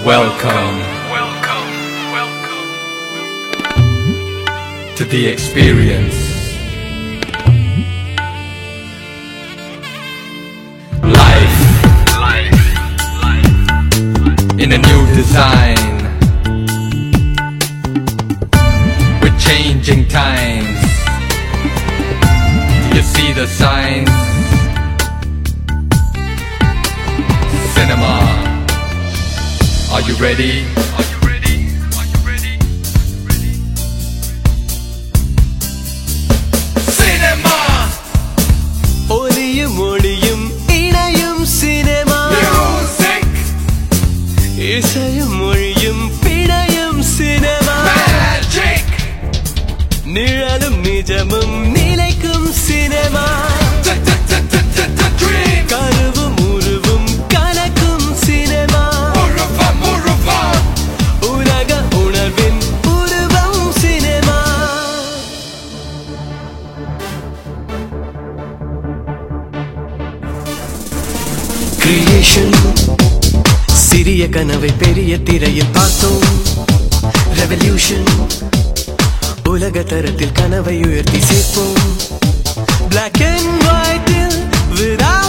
Welcome to the experience. Life in a new design. We're changing times. Do you see the signs? Cinema. Are you ready? Are you ready? Are you ready? Ready? Cinema. ஒலியும் ஒளியும் இணையும் cinema. Music. இசையும் மொழியும் பிணையும் cinema. Magic. நிழலும் நிஜமும் நிலைக்கும் cinema. Dream. கருவும் உருவும் கலக்கும் cinema. உலக உணர்வின் உருவம் சினிமா. கிரியேஷன் சிறிய கனவை பெரிய திரையில் பார்த்தோம். ரெவல்யூஷன் உலக தரத்தில் கனவை உயர்த்தி சேர்ப்போம். Black and white without